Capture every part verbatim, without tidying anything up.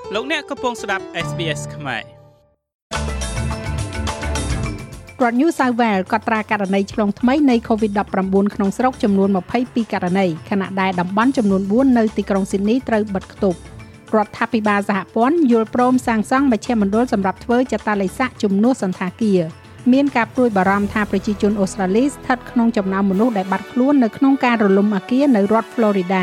លោកអ្នកកំពុងស្ដាប់ เอส บี เอส ខ្មែររដ្ឋ New South Wales កត់ត្រាករណីឆ្លងថ្មីនៃ COVID ដប់ប្រាំបួន ក្នុងស្រុកចំនួនម្ភៃពីរករណីខណៈដែលតំបន់ចំនួនបួននៅទីក្រុង Sydney ត្រូវបិទគប់រដ្ឋាភិបាលសហព័ន្ធយល់ព្រមសាងសង់មជ្ឈមណ្ឌលសម្រាប់ធ្វើចតាឡេស័កជំនួសសន្តាគារមានការព្រួយបារម្ភថាប្រជាជនអូស្ត្រាលីស្ថិតក្នុងចំណោមមនុស្សដែលបាត់ខ្លួននៅក្នុងការរលំអគារនៅរដ្ឋ Florida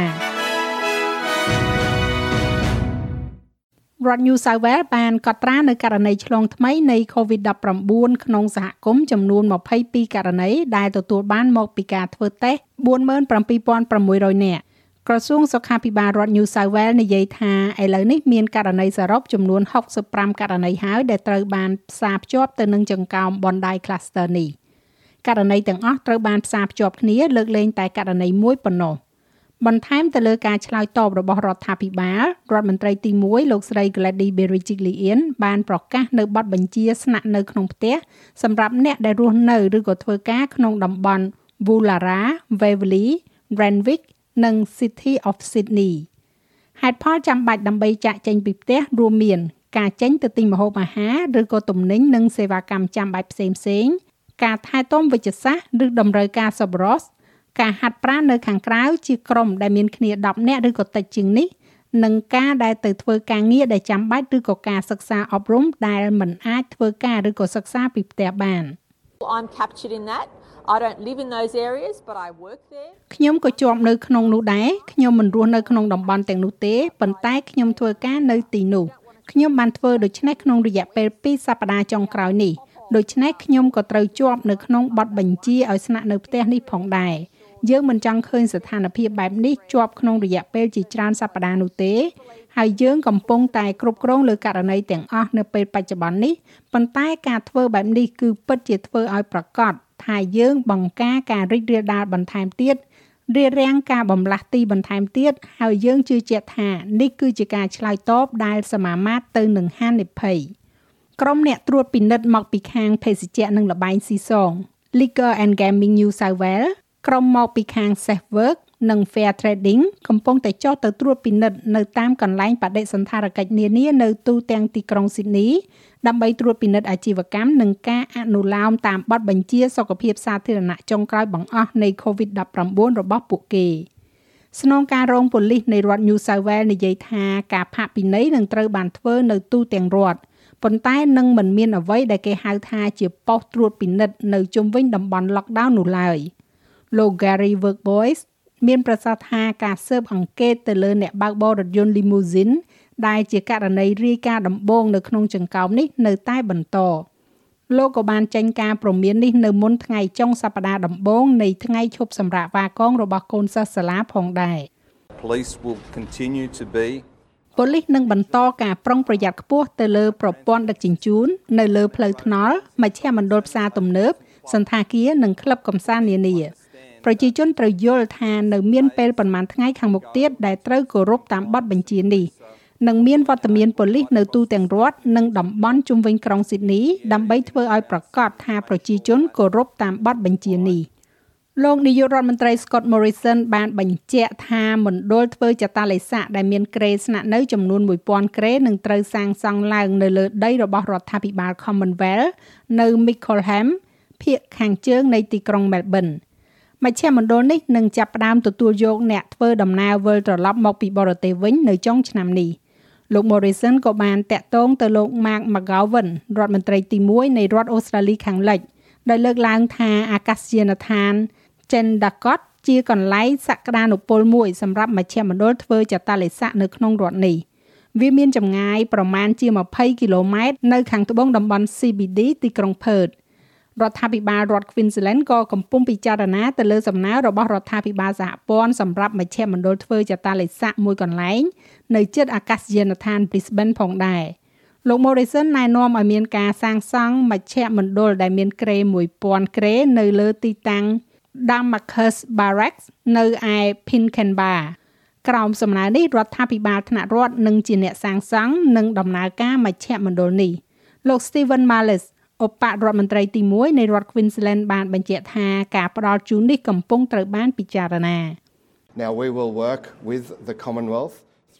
រដ្ឋ New South Wales បានកត់ត្រានៅករណីឆ្លងថ្មីនៃ COVID ដប់ប្រាំបួន ក្នុងសហគមន៍ចំនួនម្ភៃពីរករណីដែលទទួលបានមកពីការធ្វើតេស្ត បួនម៉ឺនប្រាំពីរពាន់ប្រាំមួយរយ នាក់ក្រសួងសុខាភិបាលរដ្ឋ New South Wales និយាយថាឥឡូវនេះមានករណីសរុបចំនួនហុកសិបប្រាំករណីហើយដែលត្រូវបានផ្សារភ្ជាប់ទៅនឹងចង្កោម Bondi Cluster នេះករណីទាំងអស់ត្រូវបានផ្សារភ្ជាប់គ្នាលើកលែងតែករណីមួយប៉ុណ្ណោះបន្ថែមទៅលើការឆ្លើយតបរបស់រដ្ឋាភិបាលរដ្ឋមន្ត្រីទីមួយលោកស្រី Gladys Berejiklian បានប្រកាសនៅបទបញ្ជាស្នាក់នៅក្នុងផ្ទះសម្រាប់អ្នកដែលរស់នៅឬក៏ធ្វើការក្នុងតំបន់ Woollahra, Waverley, Randwick និង City of Sydney ហេតុផលចាំបាច់ដើម្បីចាកចេញពីផ្ទះរួមមានការចេញទៅទិញម្ហូបអាហារឬក៏ទំនិញនិងសេវាកម្មចាំបាច់ផ្សេងៗការថែទាំវិជ្ជសាស្ត្រឬតម្រូវការសប្បុរសការហាត់ប្រាណនៅខាងក្រៅជាក្រុមដែលមានគ្នាដប់នាក់ឬក៏តិចជាងនេះនិងការដែលទៅធ្វើការងារដែលចាំបាច់ឬក៏ការសិក្សាអប់រំដែលមិនអាចធ្វើការឬក៏សិក្សាពីផ្ទះបាន I'm captured in that I don't live in those areas but I work there ខ្ញុំក៏ជាប់នៅក្នុងនោះដែរខ្ញុំមិនរស់នៅក្នុងតំបន់ទាំងនោះទេប៉ុន្តែខ្ញុំធ្វើការនៅទីនោះខ្ញុំបានធ្វើដូច្នេះក្នុងរយៈពេលពីរសប្តាហ៍ចុងក្រោយនេះដូច្នេះខ្ញុំក៏ត្រូវជាប់នៅក្នុងបទបញ្ជាឲ្យស្នាក់នៅផ្ទះនេះផងដែរយើងមិនចង់ឃើញស្ថានភាពបែបនេះជាប់ក្នុងរយៈពេលជាច្រើនសប្តាហ៍នោះទេហើយយើងកំពុងតែគ្រប់គ្រងលើករណីទាំងអស់នៅពេលបច្ចុប្បន្ននេះប៉ុន្តែការធ្វើបែបនេះគឺពិតជាធ្វើឲ្យប្រកាសថាយើងបង្ការការរីករាលដាលបន្ថែមទៀតរារាំងការបំលាស់ទីបន្ថែមទៀតហើយយើងជឿជាក់ថានេះគឺជាការឆ្លើយតបដែលសមាមាត្រទៅនឹងហានិភ័យក្រុមអ្នកត្រួតពិនិត្យមកពីខាងភេសជ្ជៈនិងល្បែងស៊ីសង Liquor and Gaming New South Wales ក្រុមមកពីខាង Safe Work និង Fair Trading កំពុងតែចុះទៅត្រួតពិនិត្យនៅតាមកន្លែងបដិសណ្ឋារកិច្ចនានានៅទូទាំងទីក្រុង Sydney ដើម្បីត្រួតពិនិត្យអាជីវកម្មនិងការអនុលោមតាមបទបញ្ជាសុខភាពសាធារណៈចុងក្រោយបង្អស់នៃ COVID ដប់ប្រាំបួន របស់ពួកគេស្នងការរងប៉ូលីសនៃរដ្ឋ New South Wales និយាយថាការផាកពិន័យនឹងត្រូវបានធ្វើនៅទូទាំងរដ្ឋប៉ុន្តែនឹងមិនមានអ្វីដែលគេហៅថាជាប៉ុស្តិ៍ត្រួតពិនិត្យនៅជុំវិញតំបន់ lockdown នោះឡើយលោក Gary Workboys មានប្រសាសន៍ថាការស៊ើបអង្កេតទៅលើអ្នកបើកបររថយន្ត limousine ដែលជាករណីរាយការណ៍ដំបូងនៅក្នុងចង្កោមនេះនៅតែបន្តលោកក៏បានចេញការព្រមាននេះនៅមុនថ្ងៃចុងសប្តាហ៍ដំបូងនៃថ្ងៃឈប់សម្រាកវ៉ាកងរបស់កូនសិស្សសាលាផងដែរ Police will continue to be ប៉ូលីសនឹងបន្តការប្រុងប្រយ័ត្នខ្ពស់ទៅលើប្រព័ន្ធដឹកជញ្ជូននៅលើផ្លូវថ្នល់មជ្ឈមណ្ឌលផ្សារទំនើបសន្តាគារនិងក្លឹបកម្សាន្តនានាប្រជាជនត្រូវយល់ថានៅមានពេលប្រមាណថ្ងៃខាងមុខទៀតដែលត្រូវគោរពតាមបទបញ្ជានេះនិងមានវត្តមានប៉ូលីសនៅទូទាំងរដ្ឋនិងតំបន់ជុំវិញក្រុង Sydney ដើម្បីធ្វើឲ្យប្រកាសថាប្រជាជនគោរពតាមបទបញ្ជានេះលោកនាយករដ្ឋមន្ត្រី Scott Morrison បានបញ្ជាក់ថាមណ្ឌលធ្វើចតាឡេស័កដែលមានគ្រែស្នាក់នៅចំនួនមួយពាន់គ្រែនឹងត្រូវសាងសង់ឡើងនៅលើដីរបស់រដ្ឋាភិបាល Commonwealth នៅ Mickleham ភាគខាងជើងនៃទីក្រុង Melbourneមជ្ឈមណ្ឌលនេះនឹងចាប់ផ្ដើមទទួលយកអ្នកធ្វើដំណើរវិលត្រឡប់មកពីបរទេសវិញនៅចុងឆ្នាំនេះលោក Morrison ក៏បានតាក់ទងទៅលោក Mark McGowan រដ្ឋមន្ត្រីទីមួយនៃរដ្ឋអូស្ត្រាលីខាងលិចដោយលើកឡើងថាអាកាសយានដ្ឋាន Chendakot ជាកន្លែងសក្តានុពលមួយសម្រាប់មជ្ឈមណ្ឌលធ្វើចតាឡេស័កនៅក្នុងរដ្ឋនេះវាមានចម្ងាយប្រមាណជាម្ភៃគីឡូម៉ែត្រនៅខាងត្បូងតំបន់ C B D ទីក្រុង Perthរដ្ឋាភិបាលរដ្ឋ Queensland ក៏កំពុងពិចារណាទៅលើសំណើរបស់រដ្ឋាភិបាលសហព័ន្ធសម្រាប់មជ្ឈមណ្ឌលធ្វើចតាឡេស័កមួយកន្លែងនៅជិតអាកាសយានដ្ឋាន Brisbane ផងដែរលោក Morrison ណែនាំឲ្យមានការសាងសង់មជ្ឈមណ្ឌលដែលមានគ្រែមួយពាន់គ្រែនៅលើទីតាំង Damarcus Barracks នៅឯ Pinkenba ក្រោមសំណើនេះរដ្ឋាភិបាលថ្នាក់រដ្ឋនឹងជាអ្នកសាងសង់និងដំណើរការមជ្ឈមណ្ឌលនេះលោក Stephen Marlisឧបរដ្ឋមន្ត្រីទីមួយនៃរដ្ឋ Queensland បានបញ្ជាក់ថាការផ្ដល់ជូននេះកំពុងត្រូវបានពិចារណា Now we will work with the Commonwealth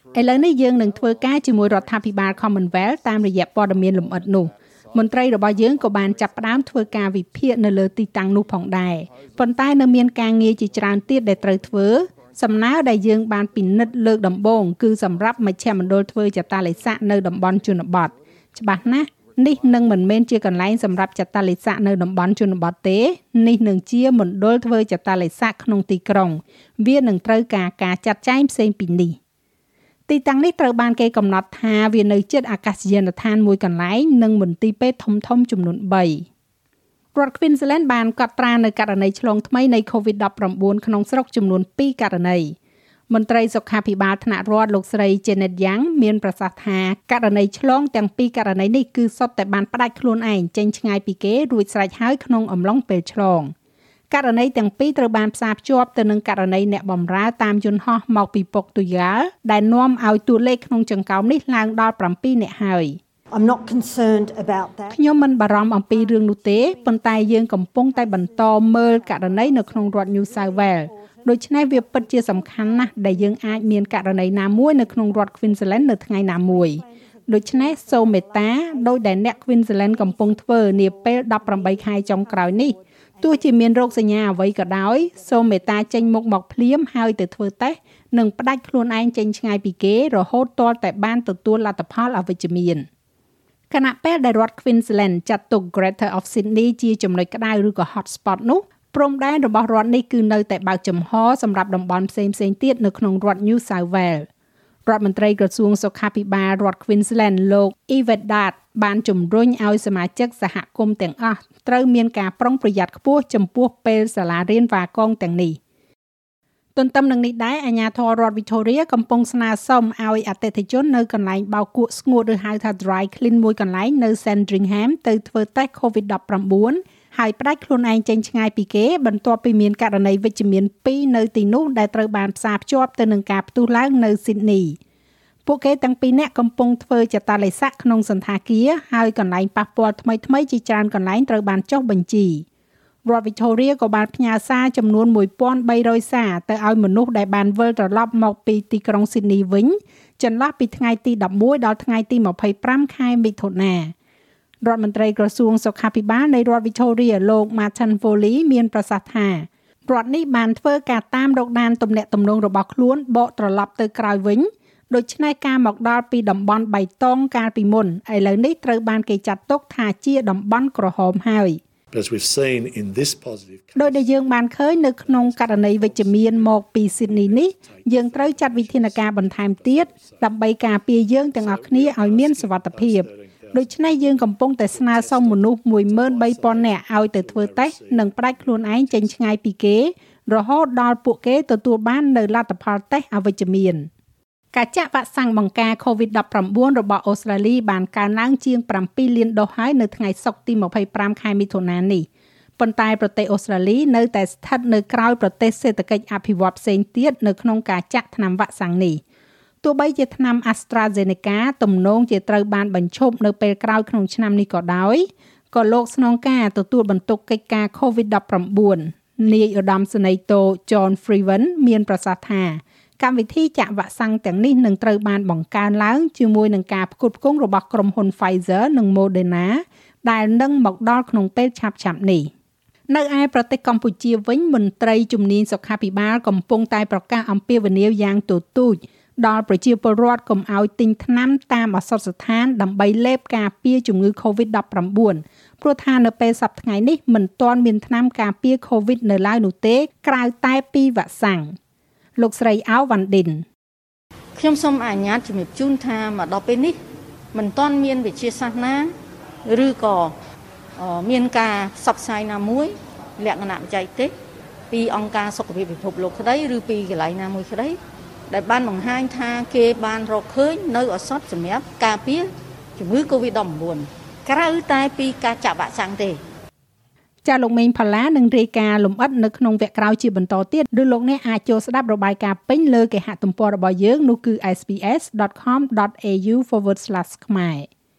ឥឡូវនេះយើងនឹងធ្វើការជាមួយរដ្ឋាភិបាល Commonwealth តាមរយៈព័ត៌មានលម្អិតនោះមន្ត្រីរបស់យើងក៏បានចាប់ផ្ដើមធ្វើការវិភាគនៅលើទីតាំងនោះផងដែរប៉ុន្តែនៅមានការងារជាច្រើនទៀតដែលត្រូវធ្វើសំណើដែលយើងបានពិនិត្យលើកដំបូងគឺសម្រាប់មជ្ឈមណ្ឌលធ្វើចតាឡេស័កនៅតំបន់ជនបទច្បាស់ណាស់នេះនឹងមិនមែនជាកន្លែងសម្រាប់ចតាឡេស័កនៅតំបន់ជនបទទេនេះនឹងជាមណ្ឌលធ្វើចតាឡេស័កក្នុងទីក្រុងវានឹងត្រូវការការចាត់ចែងផ្សេងពីនេះទីតាំងនេះត្រូវបានគេកំណត់ថាវានៅជិតអាកាសយានដ្ឋានមួយកន្លែងនិងមន្ទីរពេទ្យធំៗចំនួនបីរដ្ឋ Queensland បានកត់ត្រានៅករណីឆ្លងថ្មីនៃ COVID ដប់ប្រាំបួន ក្នុងស្រុកចំនួនពីរករណីមន្ត្រីសុខាភិបាលថ្នាក់រដ្ឋលោកស្រី Janet Young មានប្រសាសន៍ថាករណីឆ្លងទាំងពីរករណីនេះគឺសុទ្ធតែបានផ្ដាច់ខ្លួនឯងចេញឆ្ងាយពីគេរួចស្រេចហើយក្នុងអំឡុងពេលឆ្លងករណីទាំងពីរត្រូវបានផ្សារភ្ជាប់ទៅនឹងករណីអ្នកបម្រើតាមយន្តហោះមកពីប៉ុកទុយហ្គាល់ដែលនាំឲ្យតួលេខក្នុងចង្កោមនេះឡើងដល់ប្រាំពីរនាក់ហើយ I'm not concerned about that. ខ្ញុំមិនបារម្ភអំពីរឿងនោះទេប៉ុន្តែយើងកំពុងតែបន្តមើលករណីនៅក្នុងរដ្ឋ New South Wales ដូច្នេះវាពិតជាសំខាន់ណាស់ដែលយើងអាចមានករណីណាមួយនៅក្នុងរដ្ឋ Queensland នៅថ្ងៃណាមួយដូច្នេះសូមមេត្តាដោយដែលអ្នក Queensland កំពុងធ្វើនាពេលដប់ប្រាំបីខែចុងក្រោយនេះទោះជាមានរោគសញ្ញាអ្វីក៏ដោយសូមមេត្តាចេញមុខមកភ្លាមហើយទៅធ្វើតេស្តនិងផ្ដាច់ខ្លួនឯងចេញឆ្ងាយពីគេរហូតទាល់តែបានទទួលលទ្ធផលអវិជ្ជមានគណៈពេលដែលរដ្ឋ Queensland ចាត់ទុក Greater of Sydney ជាចំណុចក្តៅឬក៏ hot spot នោះព្រំដែនរបស់រដ្ឋនេះគឺនៅតែបើកចំហសម្រាប់តំបន់ផ្សេងៗទៀតនៅក្នុងរដ្ឋ New South Wales រដ្ឋមន្ត្រីក្រសួងសុខាភិបាលរដ្ឋ Queensland លោក Yvette Dart បានជំរុញឲ្យសមាជិកសហគមន៍ទាំងអស់ត្រូវមានការប្រុងប្រយ័ត្នខ្ពស់ចំពោះពេលសាលារៀនវ៉ាកងទាំងនេះទន្ទឹមនឹងនេះដែរអាជ្ញាធររដ្ឋ Victoria កំពុងស្នើសុំឲ្យអតិថិជននៅកន្លែងបោកគក់ស្ងួតឬហៅថា dry clean មួយកន្លែងនៅ Sandringham ទៅធ្វើតេស្ត COVID ដប់ប្រាំបួន ហើយផ្ដាច់ខ្លួនឯងចេញឆ្ងាយពីគេបន្ទាប់ពីមានករណីវិជ្ជមានពីរនៅទីនោះដែលត្រូវបានផ្សារភ្ជាប់ទៅនឹងការផ្ទុះឡើងនៅ Sydney ពួកគេទាំងពីរនាក់កំពុងធ្វើចតាឡេស័កក្នុងសន្តាគារហើយកន្លែងប៉ះពាល់ថ្មីៗជាច្រើនកន្លែងត្រូវបានចុះបញ្ជីរដ្ឋ Victoria ក៏បានផ្ញើសារចំនួនមួយពាន់បីរយសារទៅឲ្យមនុស្សដែលបានវិលត្រឡប់មកពីទីក្រុង Sydney វិញចន្លោះពីថ្ងៃទីដប់មួយដល់ថ្ងៃទីម្ភៃប្រាំខែមិថុនារដ្ឋមន្ត្រីក្រសួងសុខាភិបាលនៃរដ្ឋ Victoria លោក Martin Foley មានប្រសាសន៍ថារដ្ឋនេះបានធ្វើការតាមរកដានទំនាក់ទំនងរបស់ខ្លួនបកត្រឡប់ទៅក្រោយវិញដូច្នេះការមកដល់ពីតំបន់បៃតងកាលពីមុនឥឡូវនេះត្រូវបានគេចាត់ទុកថាជាតំបន់ក្រហមហើយ As we've seen in this positive case ដោយដែលយើងបានឃើញនៅក្នុងករណីវិជ្ជមានមកពី Sydney នេះយើងត្រូវចាត់វិធានការបន្ថែមទៀតដើម្បីការពារយើងទាំងអស់គ្នាឲ្យមានសុវត្ថិភាពដូច្នេះយើងកំពុងតែស្នើសុំមនុស្សមួយម៉ឺនបីពាន់នាក់ឲ្យទៅធ្វើតេស្តនិងផ្ដាច់ខ្លួនឯងចេញឆ្ងាយពីគេរហូតដល់ពួកគេទទួលបាននៅលទ្ធផលតេស្តអវិជ្ជមានការចាក់វ៉ាក់សាំងបង្ការ COVID ដប់ប្រាំបួន របស់អូស្ត្រាលីបានកើនឡើងជាងប្រាំពីរលានដូសហើយនៅថ្ងៃសុក្រទីម្ភៃប្រាំខែមិថុនានេះប៉ុន្តែប្រទេសអូស្ត្រាលីនៅតែស្ថិតនៅក្រោយប្រទេសសេដ្ឋកិច្ចអភិវឌ្ឍផ្សេងទៀតនៅក្នុងការចាក់ថ្នាំវ៉ាក់សាំងនេះទោះបីជាថ្នាំ AstraZeneca ទំនងជាត្រូវបានបញ្ឈប់នៅពេលក្រោយក្នុងឆ្នាំនេះក៏ដោយក៏លោកស្នងការទទួលបន្ទុកកិច្ចការ COVID ដប់ប្រាំបួន នាយឧត្តមសេនីយ៍តូ John Freeman មានប្រសាសន៍ថាកម្មវិធីចាក់វ៉ាក់សាំងទាំងនេះនឹងត្រូវបានបង្កើនឡើងជាមួយនឹងការផ្គត់ផ្គង់របស់ក្រុមហ៊ុន Pfizer និង Moderna ដែលនឹងមកដល់ក្នុងពេលឆាប់ៗនេះនៅឯប្រទេសកម្ពុជាវិញមន្ត្រីជំនាញសុខាភិបាលកំពុងតែប្រកាសអំពាវនាវយ៉ាងទទូចដល់ប្រជាពលរដ្ឋកុំឲ្យទិញថ្នាំតាមឱសថស្ថានដើម្បីលេបការពារជំងឺ COVID ដប់ប្រាំបួន ព្រោះថានៅពេលសប្តាហ៍ថ្ងៃនេះមិនទាន់មានថ្នាំការពារ COVID នៅឡើយនោះទេក្រៅតែពីវ៉ាក់សាំងលោកស្រីអាវវ៉ាន់ឌិនខ្ញុំសូមអនុញ្ញាតជំរាបជូនថាមកដល់ពេលនេះមិនទាន់មានវិទ្យាសាស្ត្រណាឬក៏មានការផ្សព្វផ្សាយណាមួយលក្ខណៈបច្ចេកទេសពីអង្គការសុខភាពពិភពលោកក្តីឬពីកន្លែងណាមួយក្តីដែលបានបង្ហាញថាគេបានរកឃើញនៅឱសថសម្រាប់ការពារជំងឺ COVID ដប់ប្រាំបួន ក្រៅតែពីការចាក់វ៉ាក់សាំងទេចាលោកមេងផល្លានឹងរាយការណ៍លម្អិតនៅក្នុងវគ្គក្រោយជាបន្តទៀតឬលោកអ្នកអាចចូលស្ដាប់របាយការណ៍ពេញលើគេហទំព័ររបស់យើងនោះគឺ s b s dot com dot a u forward slash ខ្មែរ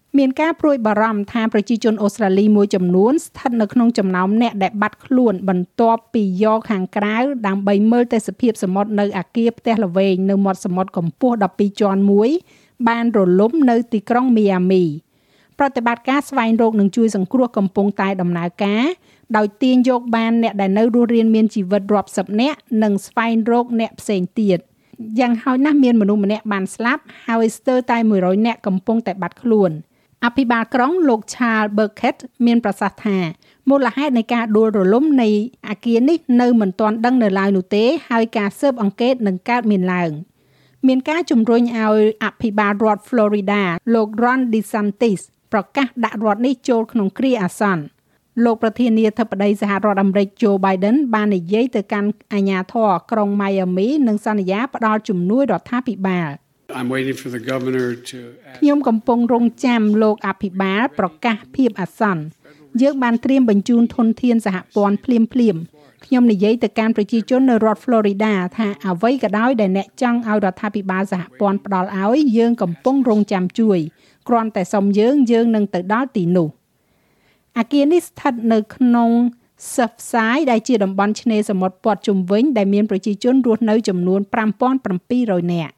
មានការព្រួយបារម្ភថាប្រជាជនអូស្ត្រាលីមួយចំនួនស្ថិតនៅក្នុងចំណោមអ្នកដែលបាត់ខ្លួនបន្ទាប់ពីយកខាងក្រៅដើម្បីមើលទេសភាពសមុទ្រនៅអគារផ្ទះល្វែងនៅមាត់សមុទ្រកម្ពស់ដប់ពីរជាន់មួយបានរលំនៅទីក្រុងមីយ៉ាមីប្រតិបត្តិការស្វែងរកនិងជួយសង្គ្រោះកំពុងតែដំណើរការដោយទាញយកបានអ្នកដែលនៅរស់រានមានជីវិតរាប់សិបនាក់និងស្វែងរកអ្នកផ្សេងទៀតយ៉ាងហោចណាស់មានមនុស្សម្នាក់បានស្លាប់ហើយស្ទើរតែមួយរយនាក់កំពុងតែបាត់ខ្លួនអភិបាលក្រុងលោក Charles Burkett មានប្រសាសន៍ថាមូលហេតុនៃការដួលរលំនៃអគារនេះនៅមិនទាន់ដឹងនៅឡើយនោះទេហើយការស៊ើបអង្កេតនឹងកើតមានឡើងមានការជំរុញឲ្យអភិបាលរដ្ឋ Florida លោក Ron DeSantis ប្រកាសដាក់រដ្ឋនេះចូលក្នុងគ្រាអាសន្នលោកប្រធានាធិបតីសហរដ្ឋអាមេរិក Joe Biden បាននិយាយទៅកាន់អាជ្ញាធរក្រុង Miami និងសន្យាផ្ដល់ជំនួយរដ្ឋាភិបាល I'm waiting for the governor to ខ្ញុំកំពុងរង់ចាំលោកអភិបាលប្រកាសភាពអាសន្នយើងបានត្រៀមបញ្ជូនធនធានសហព័ន្ធភ្លាមភ្លាមខ្ញុំនិយាយទៅកាន់ប្រជាជននៅរដ្ឋ Florida ថាអ្វីក៏ដោយដែលអ្នកចង់ឲ្យរដ្ឋាភិបាលសហព័ន្ធផ្ដល់ឲ្យយើងកំពុងរង់ចាំជួយគ្រាន់តែសុំយើងយើងនឹងទៅដល់ទីនោះអគារនេះស្ថិតនៅក្នុង Surfside ដែលជាតំបន់ឆ្នេរសមុទ្រព័ទ្ធជុំវិញដែលមានប្រជាជនរស់នៅចំនួនfive thousand seven hundredនាក់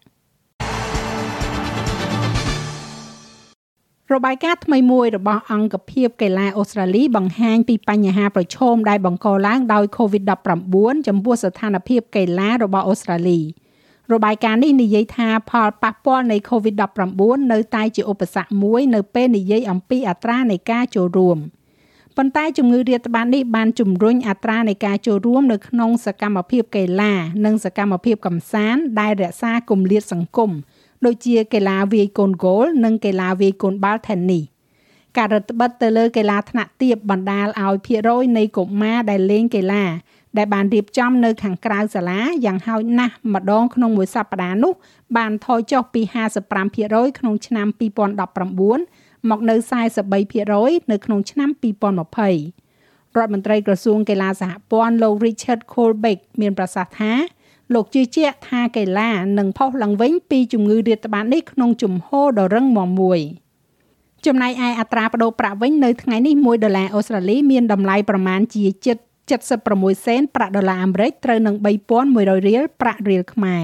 របាយការណ៍ថ្មីមួយរបស់អង្គភាពកីឡាអូស្ត្រាលីបង្ហាញពីបញ្ហាប្រឈមដែលបង្កឡើងដោយ COVID nineteen ចំពោះស្ថានភាពកីឡារបស់អូស្ត្រាលីរបាយការណ៍នេះនិយាយថាផលប៉ះពាល់នៃ COVID nineteen នៅតែជាឧបសគ្គមួយនៅពេលនិយាយអំពីអត្រានៃការចូលរួមប៉ុន្តែជំងឺរាតត្បាតនេះបានជំរុញអត្រានៃការចូលរួមនៅក្នុងសកម្មភាពកីឡានិងសកម្មភាពកម្សាន្តដែលរក្សាគម្លាតសង្គមដូចជាកីឡាវាយកូនហ្គោលនិងកីឡាវាយកូនបាល់ថេននីសការរឹតបន្តឹងទៅលើកីឡាថ្នាក់ទាបបណ្ដាលឲ្យភាគរយនៃកុមារដែលលេងកីឡាដែលបានរៀបចំនៅខាងក្រៅសាលាយ៉ាងហោចណាស់ម្ដងក្នុងមួយសប្តាហ៍នោះបានថយចុះពីfifty-five percentក្នុងឆ្នាំtwenty nineteenមកនៅforty-three percentនៅក្នុងឆ្នាំtwenty twentyរដ្ឋមន្ត្រីក្រសួងកីឡាសហព័ន្ធលោក Richard Colbeck មានប្រសាសន៍ថាលោកជឿជាក់ថាកីឡានឹងផុសឡើងវិញពីជំងឺរាតត្បាតនេះក្នុងជំហរដ៏រឹងមាំមួយចំណែកឯអត្រាប្តូរប្រាក់វិញនៅថ្ងៃនេះoneដុល្លារអូស្ត្រាលីមានតម្លៃប្រមាណជាជិតseventy-sixសេនប្រាក់ដុល្លារអាមេរិកត្រូវនឹងthree thousand one hundredរៀលប្រាក់រៀលខ្មែរ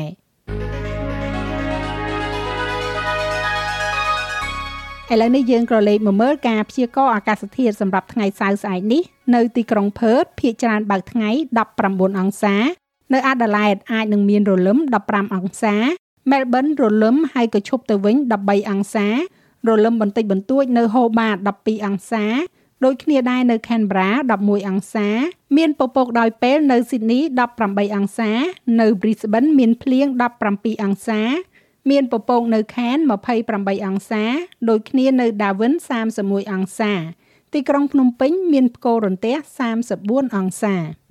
ឥឡូវនេះយើងក៏លេខមកមើលការព្យាករណ៍អាកាសធាតុសម្រាប់ថ្ងៃសៅរ៍ស្អែកនេះនៅទីក្រុងផឺតភាគច្រើនបើកថ្ងៃnineteenអង្សានៅអាដាលេដអាចនឹងមានរលឹមfifteenអង្សាមែលប៊នរលឹមហើយក៏ឈប់ទៅវិញthirteenអង្សារលឹមបន្តិចបន្តួចនៅហូបាតtwelveអង្សាដូចគ្នាដែរនៅ Canberra elevenអង្សាមានពពកដោយពេលនៅ Sydney eighteenអង្សានៅ Brisbane មានភ្លៀងseventeenអង្សាមានពពកនៅ Cairns twenty-eightអង្សាដូចគ្នានៅ Darwin thirty-oneអង្សាទីក្រុងភ្នំពេញមានផ្គររន្ទះthirty-fourអង្សា